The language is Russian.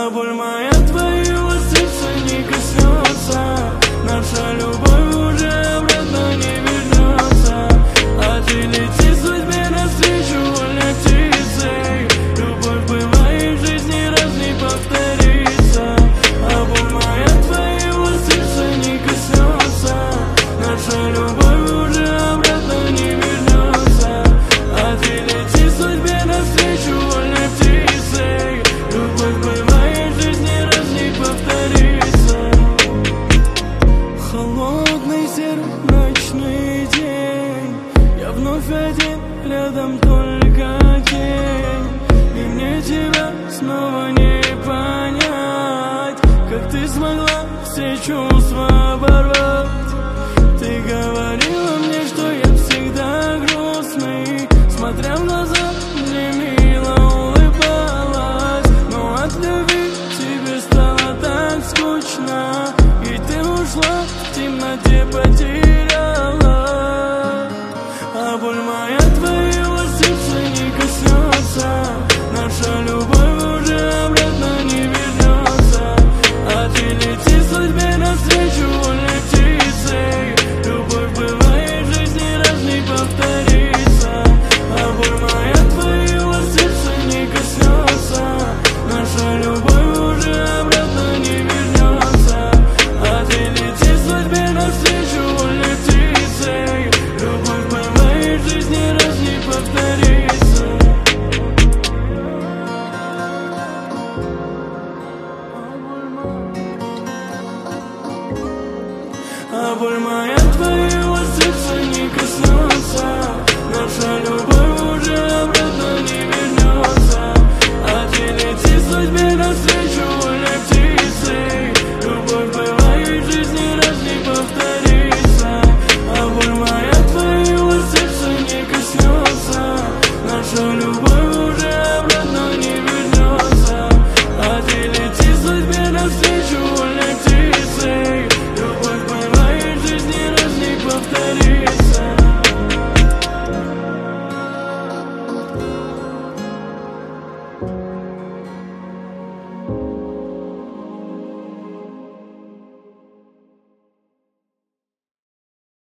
А боль моя твоего сердца не коснется. Наша любовь уже обратно не вернется. А ты лети судьбе навстречу вольной птицей. Любовь бывает в жизни раз не повторится. А боль моя твоего сердца не коснется. Наша любовь уже обратно не вернется. А ты лети судьбе навстречу вольной птицей. Любовь бывает в жизни раз не повторится. Холодный серый ночной день, я вновь один, рядом только тень. И мне тебя снова не понять, как ты смогла все чувства порвать.